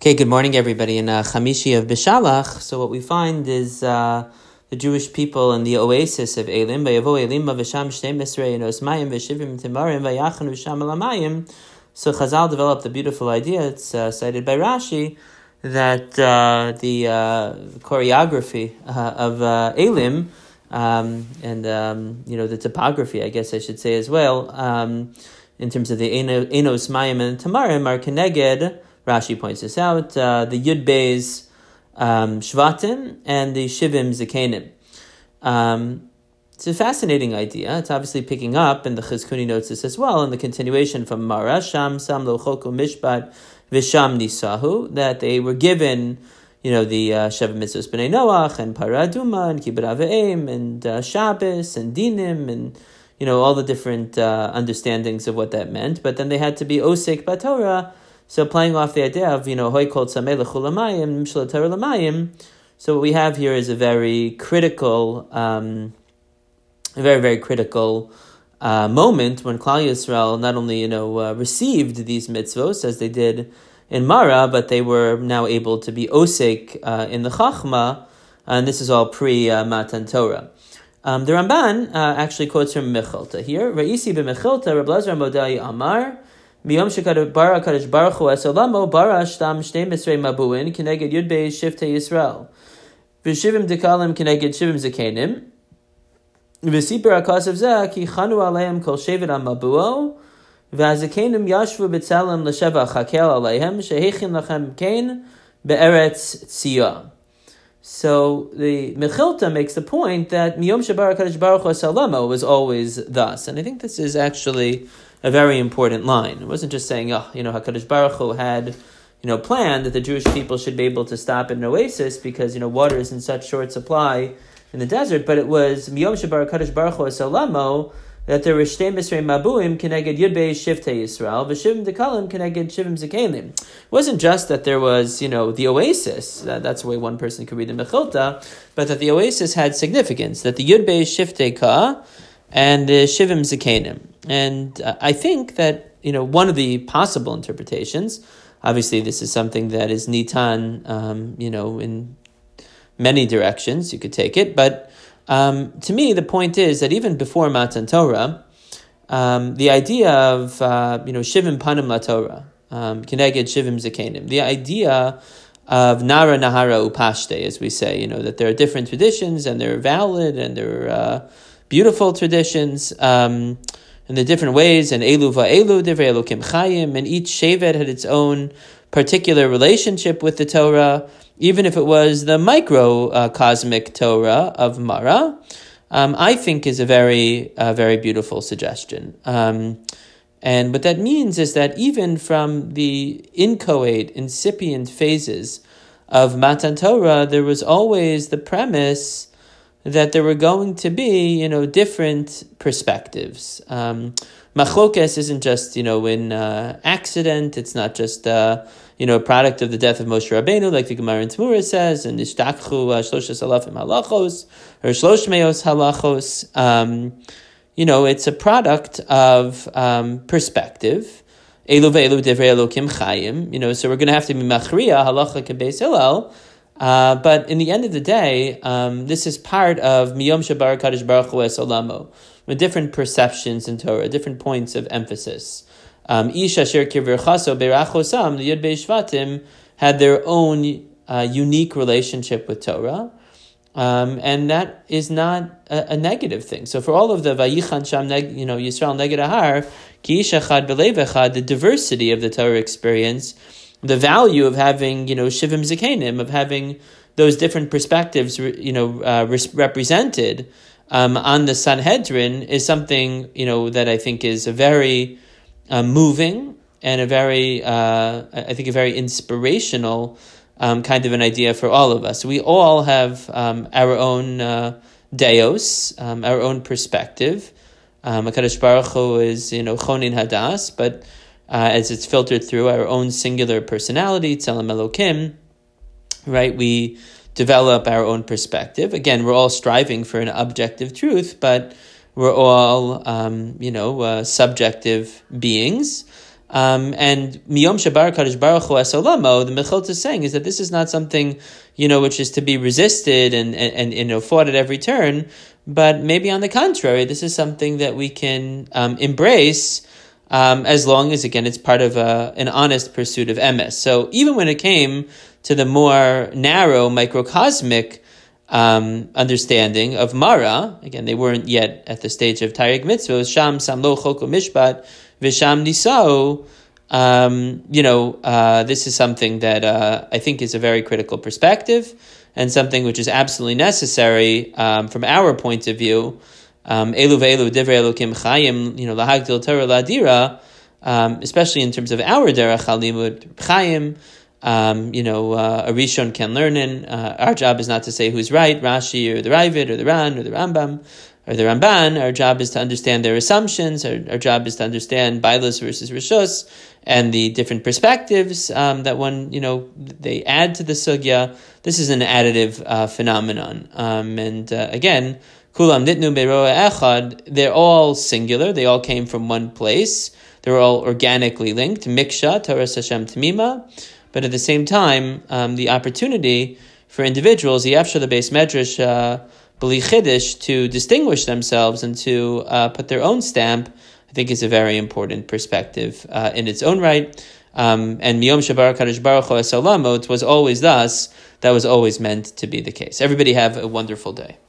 Okay, good morning, everybody. In Chamishi of Bishalach, so what we find is the Jewish people in the oasis of Elim. So Chazal developed the beautiful idea. It's cited by Rashi that the choreography of Elim and the topography, I guess I should say as well, in terms of the Enos Mayim and Tamarim are Keneged. Rashi points this out, the Yud Beis Shvatim and the Shivim Zakenim. It's a fascinating idea. It's obviously picking up, and the Chizkuni notes this as well, in the continuation from Mara, Sham Sam Lo Choku Mishpat Visham Nisahu, that they were given, the Sheva Mitzvos B'nai Noach, and Paraduma, and Kibbut Aveim, and Shabbos, and Dinim, and all the different understandings of what that meant. But then they had to be Osek B'Torah. So playing off the idea of, Hoi Kol Tzamei L'Chulamayim, Mishla Torah L'Mayim. So what we have here is a very critical, very, very critical moment when Klal Yisrael not only, received these mitzvos as they did in Mara, but they were now able to be osek in the Chachma, and this is all pre-Matan Torah. The Ramban actually quotes from Mechilta here. Ra'isi b'Mechilta, Reb Lazar Modai Amar, Miyom shekad bara kadosh baruch hu esolamo bara shtam shnei misrei mabuin keneged yud beis shiftei Yisrael v'shivim dekalim keneged shivim zakenim v'sipur akasav zeh ki chanu aleim kol shevet amabuo v'azakenim yashvu b'tzelem l'sheva chakel aleihem shehechin lachem kein be'eretz tziyah. So the Mechilta makes the point that Miyom shebara kadosh baruch hu esolamo was always thus, and I think this is actually a very important line. It wasn't just saying, HaKadosh Baruch Hu had, planned that the Jewish people should be able to stop at an oasis because, water is in such short supply in the desert, but it was Miyom Shebar HaKadosh Baruch Hu Esolamo that there were Shtei Misrei Mabuim Keneged Yud Beis Shiftei Yisrael V'Shivim Dekalim Keneged Shivim Zakenim. It wasn't just that there was, the oasis, that's the way one person could read the Mechilta, but that the oasis had significance, that the Yud Beis Shiftei Ka and the Shivim Zakenim. And I think that, one of the possible interpretations, obviously this is something that is nitan, in many directions, you could take it, but to me the point is that even before Matan Torah, the idea of, Shivim Panim La Torah, Keneged Shivim Zakenim, the idea of Nara Nahara Upashte, as we say, that there are different traditions and they're valid and they're beautiful traditions, in the different ways, and Elu va'elu, divrei Elokim chayim, and each shevet had its own particular relationship with the Torah, even if it was the microcosmic Torah of Mara, I think is a very, very beautiful suggestion. And what that means is that even from the inchoate, incipient phases of Matan Torah, there was always the premise that there were going to be, different perspectives. Machlokes isn't just, in accident. It's not just, a product of the death of Moshe Rabbeinu, like the Gemara in Tzmura says, and Ishtakchu Shloshes Alafim Halachos, or Shlosh Meos Halachos. It's a product of perspective. Elu ve'elu divrei Elokim chayim. So we're going to have to be machriya halacha kebeis Hillel. But in the end of the day, this is part of Miyom Shebar Kadosh Baruch Hu Esolamo, with different perceptions in Torah, different points of emphasis. Ish Asher Kirvirchaso Beirachosam, the Yud Beis Shvatim, had their own unique relationship with Torah, and that is not a negative thing. So for all of the Vayichan Sham, Yisrael Neged Ahar, Ki Ish Echad B'Lev Echad, the diversity of the Torah experience, the value of having, Shivim Zakenim, of having those different perspectives, represented on the Sanhedrin is something, that I think is a very moving and a very, I think a very inspirational kind of an idea for all of us. We all have our own deos, our own perspective. HaKadosh Baruch Hu is, Chonin Hadas, but as it's filtered through our own singular personality, Tzelem Elokim, right? We develop our own perspective. Again, we're all striving for an objective truth, but we're all, subjective beings. And Miyom Shabar Kadosh Baruch Hu Esolamo, the Mechilta is saying is that this is not something, which is to be resisted and fought at every turn, but maybe on the contrary, this is something that we can embrace as long as, again, it's part of an honest pursuit of emes. So even when it came to the more narrow, microcosmic understanding of Mara, again, they weren't yet at the stage of Taryag Mitzvah, Sham Samlo Choko Mishpat, Visham Nisao, this is something that I think is a very critical perspective and something which is absolutely necessary from our point of view. Elu ve'elu divrei Elokim chayim, lahagdil Torah ladira, especially in terms of our derech halimud chayim. A Rishon can learn in. Our job is not to say who's right, Rashi or the Ravid or the Ran or the Rambam or the Ramban. Our job is to understand their assumptions. Our job is to understand Bailos versus Rishus and the different perspectives that they add to the sugya. This is an additive phenomenon. Again, Kulam nitnu beroa echad, they're all singular. They all came from one place. They're all organically linked. Miksha, Torah Hashem Tamima. But at the same time, the opportunity for individuals, Yafshah the base medrash, B'li Chiddush, to distinguish themselves and to put their own stamp, I think is a very important perspective in its own right. And Miyom Shabar Kadosh Baruch Hu Esolamo, it was always thus. That was always meant to be the case. Everybody have a wonderful day.